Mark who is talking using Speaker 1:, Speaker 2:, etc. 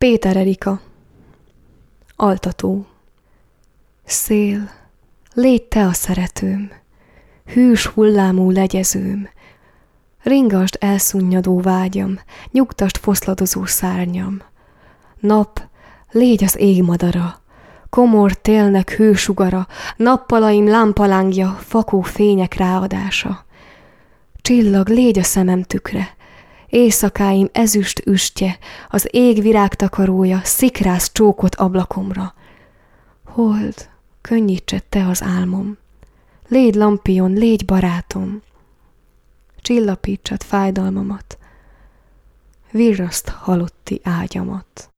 Speaker 1: Péter Erika. Altató. Szél, légy te a szeretőm, hűs hullámú legyezőm, ringasd elszunnyadó vágyam, nyugtasd foszladozó szárnyam. Nap, légy az ég madara, komor télnek hősugara, nappalaim lámpalángja, fakó fények ráadása. Csillag, légy a szemem tükre, éjszakáim ezüst üstje, az ég virágtakarója, szikrász csókot ablakomra. Hold, könnyítsed te az álmom, légy lampion, légy barátom, csillapítsad fájdalmamat, virraszt halotti ágyamat.